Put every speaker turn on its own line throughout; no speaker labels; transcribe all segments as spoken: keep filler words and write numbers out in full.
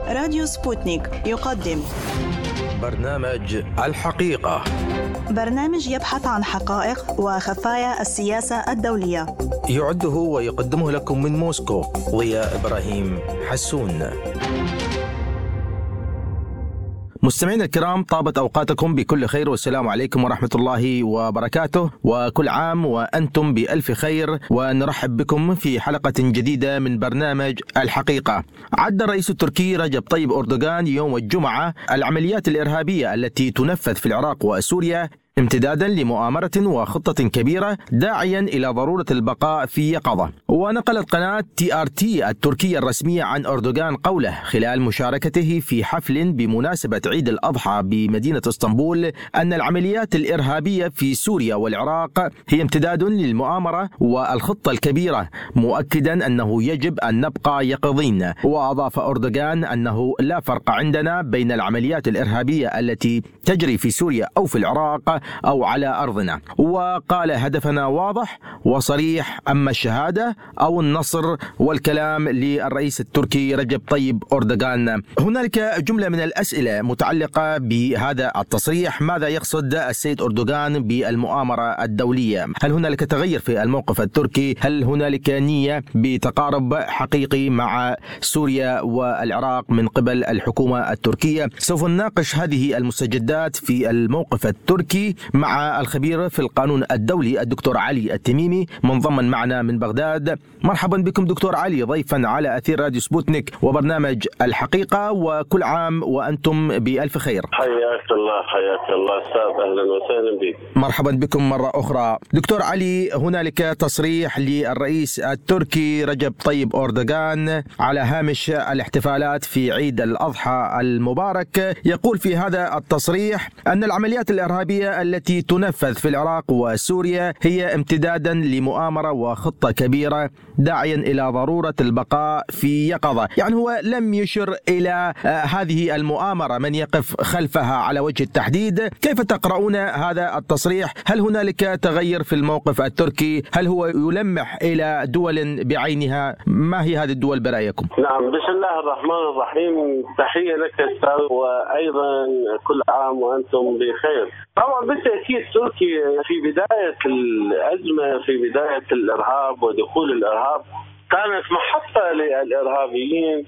راديو سبوتنيك يقدم
برنامج الحقيقة،
برنامج يبحث عن حقائق وخفايا السياسة الدولية.
يعده ويقدمه لكم من موسكو ضياء إبراهيم حسون. مستمعينا الكرام، طابت أوقاتكم بكل خير والسلام عليكم ورحمة الله وبركاته، وكل عام وأنتم بألف خير، ونرحب بكم في حلقة جديدة من برنامج الحقيقة. عد الرئيس التركي رجب طيب أردوغان يوم الجمعة العمليات الإرهابية التي تنفذ في العراق وسوريا امتدادا لمؤامرة وخطة كبيرة، داعيا إلى ضرورة البقاء في يقظة. ونقلت قناة تي آر تي التركية الرسمية عن أردوغان قوله خلال مشاركته في حفل بمناسبة عيد الأضحى بمدينة اسطنبول أن العمليات الإرهابية في سوريا والعراق هي امتداد للمؤامرة والخطة الكبيرة، مؤكدا أنه يجب أن نبقى يقظين. وأضاف أردوغان أنه لا فرق عندنا بين العمليات الإرهابية التي تجري في سوريا أو في العراق أو على أرضنا، وقال هدفنا واضح وصريح، أما الشهادة أو النصر والكلام للرئيس التركي رجب طيب أردوغان. هنالك جملة من الأسئلة متعلقة بهذا التصريح. ماذا يقصد السيد أردوغان بالمؤامرة الدولية؟ هل هنالك تغير في الموقف التركي؟ هل هنالك نية بتقارب حقيقي مع سوريا والعراق من قبل الحكومة التركية؟ سوف نناقش هذه المستجدات في الموقف التركي مع الخبير في القانون الدولي الدكتور علي التميمي، منضما معنا من بغداد. مرحبا بكم دكتور علي ضيفا على أثير راديو سبوتنيك وبرنامج الحقيقة، وكل عام وأنتم بألف خير.
حياك الله حياك الله أستاذ، أهلا وسهلا بك.
مرحبا بكم مرة أخرى. دكتور علي، هنالك تصريح للرئيس التركي رجب طيب أردوغان على هامش الاحتفالات في عيد الأضحى المبارك، يقول في هذا التصريح أن العمليات الإرهابية التي تنفذ في العراق وسوريا هي امتدادا لمؤامرة وخطة كبيرة، داعيا إلى ضرورة البقاء في يقظة. يعني هو لم يشر إلى هذه المؤامرة من يقف خلفها على وجه التحديد. كيف تقرؤون هذا التصريح؟ هل هنالك تغير في الموقف التركي؟ هل هو يلمح إلى دول بعينها؟ ما هي هذه الدول برأيكم؟
نعم، بسم الله الرحمن الرحيم. تحية لك أستاذ، وأيضا كل عام وأنتم بخير. طبعا بالتأكيد تركيا في بداية الأزمة، في بداية الإرهاب ودخول الإرهاب، كانت محطة للإرهابيين،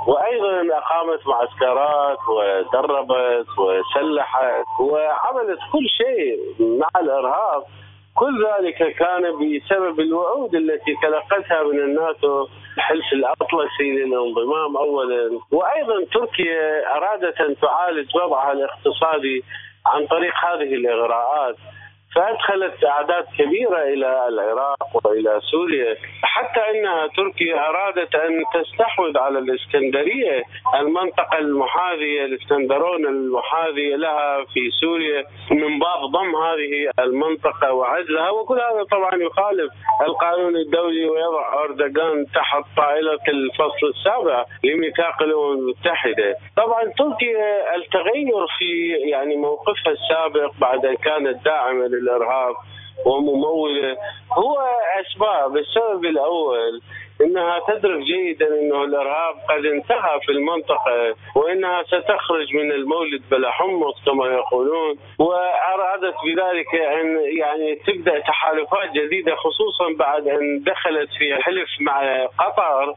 وأيضا أقامت معسكرات ودربت وسلحت وعملت كل شيء مع الإرهاب. كل ذلك كان بسبب الوعود التي تلقتها من الناتو، الحلف الأطلسي للانضمام أولا، وأيضا تركيا أرادت أن تعالج وضعها الاقتصادي عن طريق هذه الإغراءات، فأدخلت أعداد كبيرة إلى العراق وإلى سوريا، حتى أنها تركيا أرادت أن تستحوذ على الإسكندرية، المنطقة المحاذية الإسكندرون المحاذية لها في سوريا، من باب ضم هذه المنطقة وعزلها. وكل هذا طبعا يخالف القانون الدولي، ويضع أردوغان تحت طائلة الفصل السابع لميثاق الأمم المتحدة. طبعا تركيا التغير في يعني موقفها السابق بعد أن كانت داعمة للإرهاب وممولة هو أسباب. السبب الأول إنها تدرك جيدا أنه الإرهاب قد انتهى في المنطقة، وإنها ستخرج من المولد بلا حمص كما يقولون، وأرادت بذلك أن يعني تبدأ تحالفات جديدة، خصوصا بعد أن دخلت في حلف مع قطر،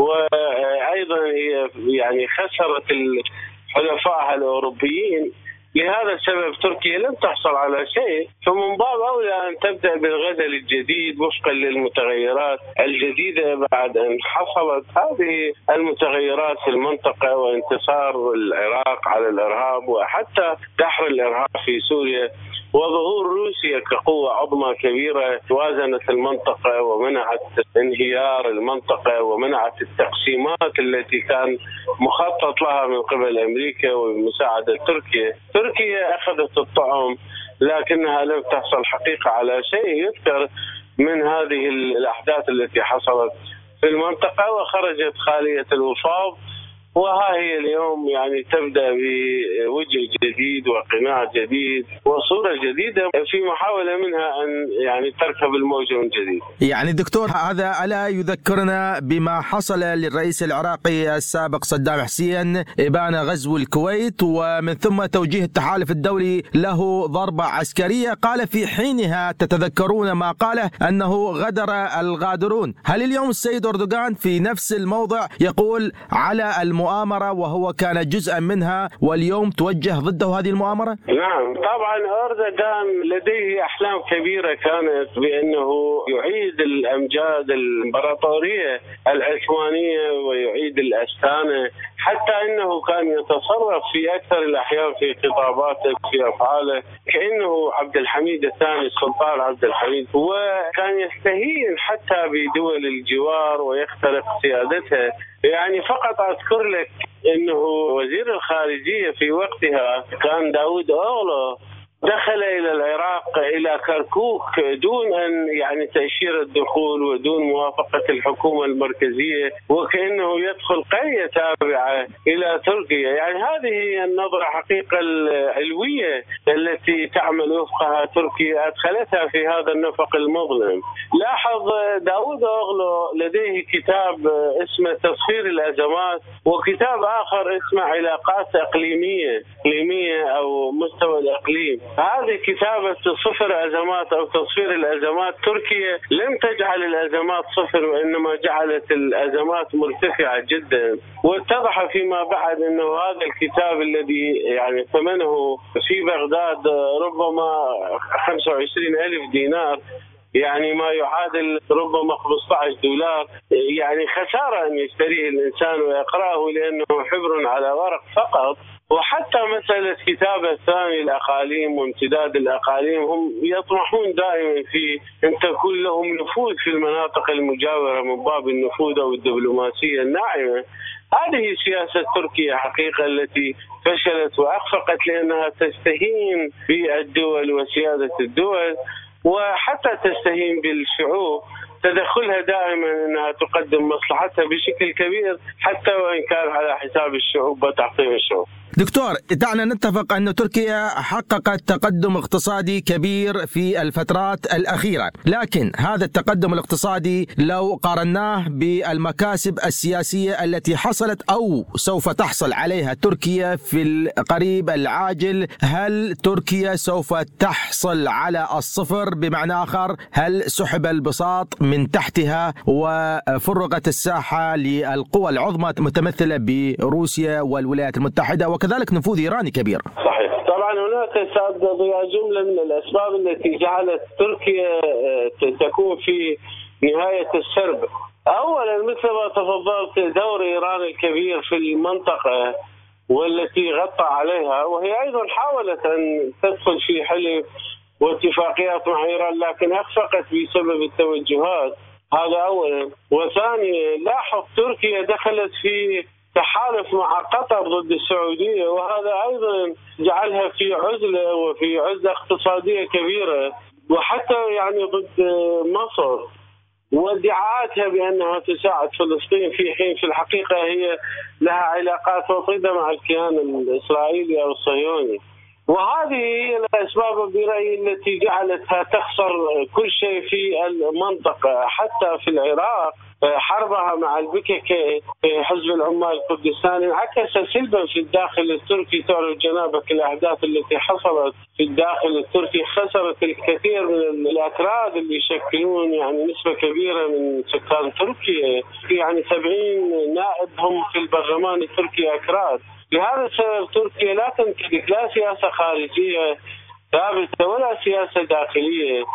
وأيضا هي يعني خسرت حلفائها الأوروبيين. لهذا السبب تركيا لم تحصل على شيء، فمن باب أولى أن تبدأ بالغدل الجديد وفقا للمتغيرات الجديدة بعد أن حصلت هذه المتغيرات في المنطقة، وانتصار العراق على الإرهاب، وحتى دحر الإرهاب في سوريا، وظهور روسيا كقوة عظمى كبيرة وازنت المنطقة ومنعت انهيار المنطقة ومنعت التقسيمات التي كان مخطط لها من قبل أمريكا ومساعدة تركيا. تركيا أخذت الطعم لكنها لم تحصل حقيقة على شيء يذكر من هذه الأحداث التي حصلت في المنطقة، وخرجت خالية الوفاض وها هي اليوم يعني تبدأ بوجه جديد وقناع جديد وصورة جديدة في محاولة منها أن يعني تركب الموجة من جديد.
يعني دكتور هذا ألا يذكرنا بما حصل للرئيس العراقي السابق صدام حسين إبان غزو الكويت ومن ثم توجيه التحالف الدولي له ضربة عسكرية، قال في حينها تتذكرون ما قاله أنه غدر الغادرون. هل اليوم السيد أردوغان في نفس الموضع يقول على المؤامرة وهو كان جزءا منها واليوم توجه ضده هذه المؤامرة؟
نعم طبعا أردوغان لديه أحلام كبيرة كانت بأنه يعيد الأمجاد الإمبراطورية العثمانية ويعيد الأستانة، حتى أنه كان يتصرف في أكثر الأحيان في خطاباته في أفعاله كأنه عبد الحميد الثاني السلطان عبد الحميد، وكان يستهين حتى بدول الجوار ويخترق سيادتها. يعني فقط أذكر لك أنه وزير الخارجية في وقتها كان داود أوغلو دخل إلى العراق إلى كركوك دون أن يعني تأشير الدخول ودون موافقة الحكومة المركزية، وكأنه يدخل قرية تابعة إلى تركيا. يعني هذه هي النظرة حقيقة العلوية التي تعمل وفقها تركيا أدخلتها في هذا النفق المظلم. لاحظ داود أوغلو لديه كتاب اسمه تصفير الأزمات وكتاب آخر اسمه علاقات إقليمية إقليمية أو مستوى الإقليم. هذه كتابة صفر أزمات أو تصفير الأزمات، تركيا لم تجعل الأزمات صفر وإنما جعلت الأزمات مرتفعة جدا. واتضح فيما بعد أنه هذا الكتاب الذي يعني ثمنه في بغداد ربما خمسة وعشرين ألف دينار، يعني ما يعادل ربما خمسة عشر دولار، يعني خسارة أن يشتريه الإنسان ويقرأه لأنه حبر على ورق فقط. وحتى مسألة كتابة ثاني الأقاليم وامتداد الأقاليم هم يطمحون دائما في أن تكون لهم نفوذ في المناطق المجاورة من باب النفوذ أو الدبلوماسية الناعمة. هذه سياسة تركيا حقيقة التي فشلت وأخفقت لأنها تستهين بالدول وسيادة الدول وحتى تستهين بالشعوب. تدخلها دائما أنها تقدم مصلحتها بشكل كبير حتى وإن كان على حساب الشعوب وتحطيم الشعوب.
دكتور دعنا نتفق أن تركيا حققت تقدم اقتصادي كبير في الفترات الأخيرة، لكن هذا التقدم الاقتصادي لو قارناه بالمكاسب السياسية التي حصلت أو سوف تحصل عليها تركيا في القريب العاجل، هل تركيا سوف تحصل على الصفر؟ بمعنى آخر، هل سحب البساط من تحتها وفرغت الساحة للقوى العظمى متمثلة بروسيا والولايات المتحدة وكذلك نفوذ إيراني كبير؟
صحيح. طبعا هناك استاذ ضياء جملة من الأسباب التي جعلت تركيا تكون في نهاية السرب. أولا مثل ما تفضلت دور إيران الكبير في المنطقة والتي غطى عليها، وهي أيضا حاولت أن تدخل في حلف واتفاقيات مع إيران لكن أخفقت بسبب التوجهات. هذا أولا. وثانيا لاحظ تركيا دخلت في تحالف مع قطر ضد السعودية، وهذا أيضا جعلها في عزلة وفي عزلة اقتصادية كبيرة، وحتى يعني ضد مصر وادعاءاتها بأنها تساعد فلسطين في حين في الحقيقة هي لها علاقات وطيدة مع الكيان الإسرائيلي أو الصهيوني. وهذه هي الأسباب برأيي التي جعلتها تخسر كل شيء في المنطقة. حتى في العراق حربها مع البكك حزب العمال الكردستاني انعكس سلبا في الداخل التركي. تعرف جنابك الأحداث التي حصلت في الداخل التركي، خسرت الكثير من الأكراد اللي يشكلون يعني نسبة كبيرة من سكان تركيا، يعني سبعين نائب هم في البرلمان التركي أكراد. لهذا السبب تركيا لا تمتلك لا سياسة خارجية ثابتة ولا سياسة داخلية،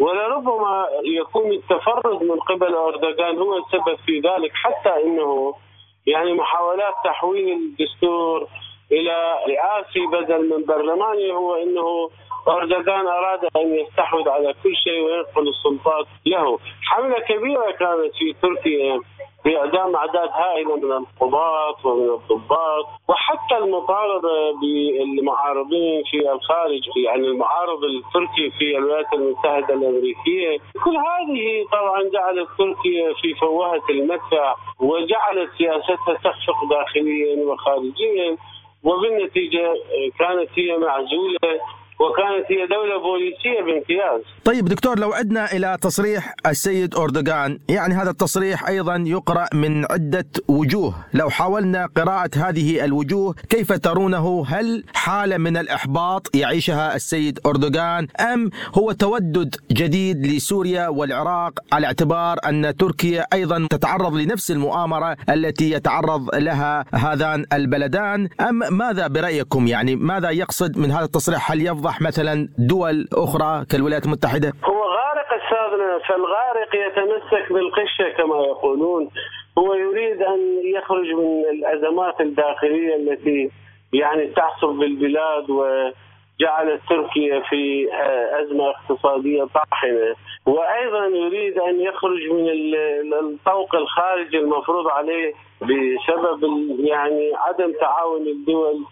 ولربما يكون التفرد من قبل أردوغان هو السبب في ذلك، حتى إنه يعني محاولات تحويل الدستور إلى رئاسي بدل من برلماني هو إنه أردوغان أراد أن يستحوذ على كل شيء وينقل السلطات له. حملة كبيرة كانت في تركيا بإعدام أعداد هائلة من القضاة ومن الضباط، وحتى المطالبة بالمعارضين في الخارج، يعني المعارض التركي في الولايات المتحدة الأمريكية. كل هذه طبعا جعلت تركيا في فوهة المدفع، وجعلت سياستها تخفق داخليا وخارجيا، وبالنتيجة كانت هي معزولة وكانت هي دولة بوليسية بامتياز.
طيب دكتور، لو عدنا إلى تصريح السيد أردوغان، يعني هذا التصريح أيضا يقرأ من عدة وجوه. لو حاولنا قراءة هذه الوجوه كيف ترونه؟ هل حالة من الإحباط يعيشها السيد أردوغان، أم هو تودد جديد لسوريا والعراق على اعتبار أن تركيا أيضا تتعرض لنفس المؤامرة التي يتعرض لها هذان البلدان، أم ماذا برأيكم؟ يعني ماذا يقصد من هذا التصريح؟ هل يفضح مثلا دول أخرى كالولايات المتحدة؟
هو غارق أستاذنا، فالغارق يتمسك بالقشة كما يقولون. هو يريد أن يخرج من الأزمات الداخلية التي يعني تعصف بالبلاد وجعلت تركيا في أزمة اقتصادية طاحنة، وأيضا يريد أن يخرج من الطوق الخارجي المفروض عليه بسبب يعني عدم تعاون الدول.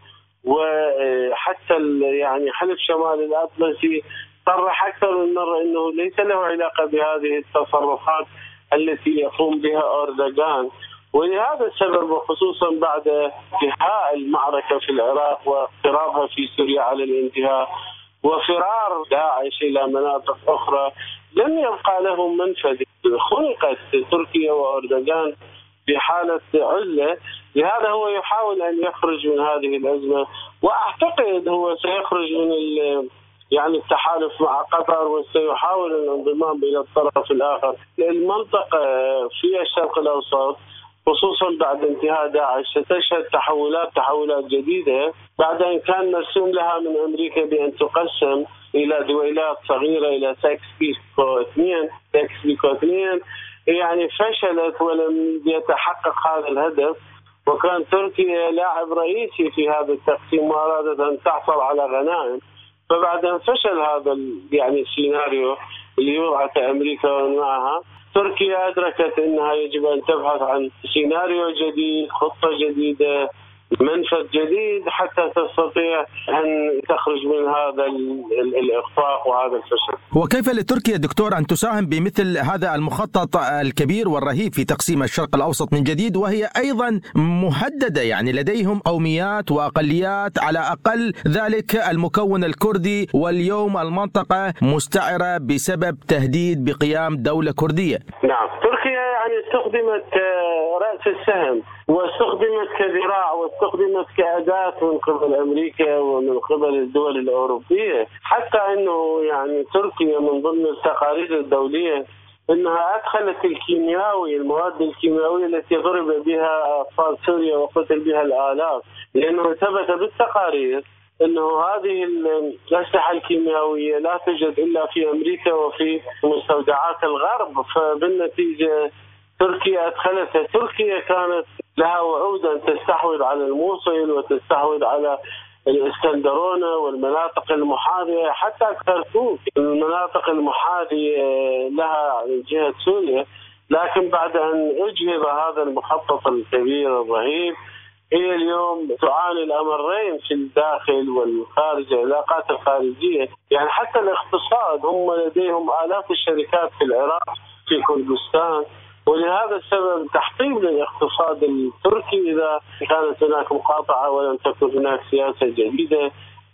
وحتى يعني حلف شمال الأطلسي صرح أكثر من مرة أنه ليس له علاقة بهذه التصرفات التي يقوم بها أردوغان. ولهذا السبب، وخصوصا بعد انتهاء المعركة في العراق واقترابها في سوريا على الانتهاء وفرار داعش إلى مناطق أخرى، لم يبقى لهم منفذ. خلقت تركيا وأردوغان في حالة عزلة، لهذا هو يحاول أن يخرج من هذه الأزمة، وأعتقد هو سيخرج من يعني التحالف مع قطر، وسيحاول الانضمام إلى الطرف الآخر. المنطقة في الشرق الأوسط خصوصا بعد انتهاء داعش ستشهد تحولات تحولات جديدة، بعد أن كان مرسوم لها من أمريكا بأن تقسم إلى دويلات صغيرة، إلى ساكس بيكو اثنين ساكس بيكو اثنين يعني فشلت ولم يتحقق هذا الهدف. وكان تركيا لاعب رئيسي في هذا التقسيم وأرادت أن تحصل على غنائم، فبعد أن فشل هذا يعني السيناريو اللي وضعت أمريكا ومعها، تركيا أدركت أنها يجب أن تبحث عن سيناريو جديد، خطة جديدة، منفذ جديد، حتى تستطيع أن تخرج من هذا الإخفاق وهذا الفشل.
وكيف لتركيا دكتور أن تساهم بمثل هذا المخطط الكبير والرهيب في تقسيم الشرق الأوسط من جديد، وهي أيضا مهددة؟ يعني لديهم قوميات وأقليات، على أقل ذلك المكون الكردي، واليوم المنطقة مستعرة بسبب تهديد بقيام دولة كردية.
نعم، تركيا يعني استخدمت رأس السهم، واستخدمت كذراع، واستخدمت كأداة من قبل أمريكا ومن قبل الدول الأوروبية، حتى أنه يعني تركيا من ضمن التقارير الدولية أنها أدخلت الكيميائي المواد الكيميائية التي ضرب بها أطفال سوريا وقتل بها الآلاف، لأنه ثبت بالتقارير أنه هذه الأسلحة الكيميائية لا توجد إلا في أمريكا وفي مستودعات الغرب. فبالنتيجة تركيا أدخلتها. تركيا كانت لها وعود أن تستحوذ على الموصل وتستحوذ على الإسكندرونة والمناطق المحاذية، حتى كركوك المناطق المحاذية لها جهة سوريا. لكن بعد أن أجهض هذا المخطط الكبير الرهيب، هي اليوم تعاني الأمرين في الداخل والخارج، العلاقات الخارجية. يعني حتى الاقتصاد، هم لديهم آلاف الشركات في العراق، في كردستان، ولهذا السبب تحطيم للاقتصاد التركي إذا كانت هناك مقاطعة ولم تكن هناك سياسة جديدة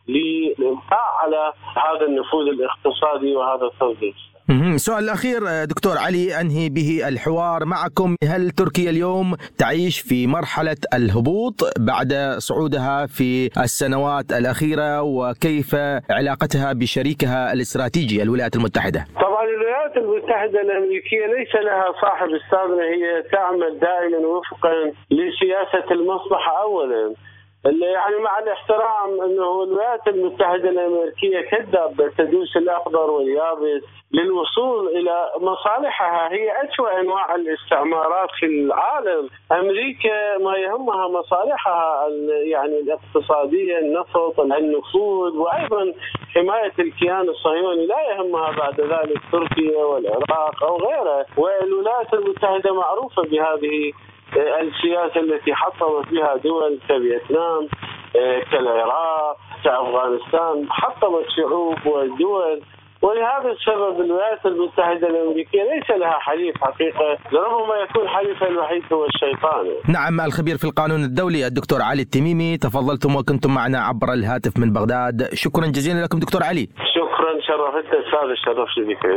للإبقاء على هذا النفوذ الاقتصادي وهذا التوجيه.
السؤال الأخير دكتور علي أنهي به الحوار معكم، هل تركيا اليوم تعيش في مرحلة الهبوط بعد صعودها في السنوات الأخيرة، وكيف علاقتها بشريكها الاستراتيجي الولايات المتحدة؟
طبعا الولايات المتحدة الأمريكية ليس لها صاحب استاذنا، هي تعمل دائما وفقا لسياسة المصلحة أولا. اللي يعني مع الاحترام انه الولايات المتحده الامريكيه كذابه تدوس الاخضر واليابس للوصول الى مصالحها. هي اسوأ انواع الاستعمارات في العالم. امريكا ما يهمها مصالحها يعني الاقتصاديه، النفط، النفوذ، وايضا حمايه الكيان الصهيوني. لا يهمها بعد ذلك تركيا والعراق او غيرها. والولايات المتحده معروفه بهذه السياسة التي حطمت بها دول كفيتنام، كالعراق، كأفغانستان، حطمت شعوب ودول. ولهذا السبب الولايات المتحدة الأمريكية ليس لها حليف حقيقة، لربما يكون حليفها الوحيد هو الشيطان.
نعم، الخبير في القانون الدولي الدكتور علي التميمي، تفضلتم وكنتم معنا عبر الهاتف من بغداد. شكرا جزيلا لكم دكتور علي.
شكرا، شرفت أستاذ، الشرف لي بك.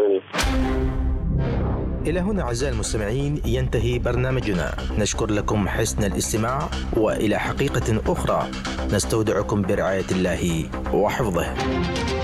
إلى هنا أعزائي المستمعين ينتهي برنامجنا. نشكر لكم حسن الاستماع، وإلى حقيقة أخرى نستودعكم برعاية الله وحفظه.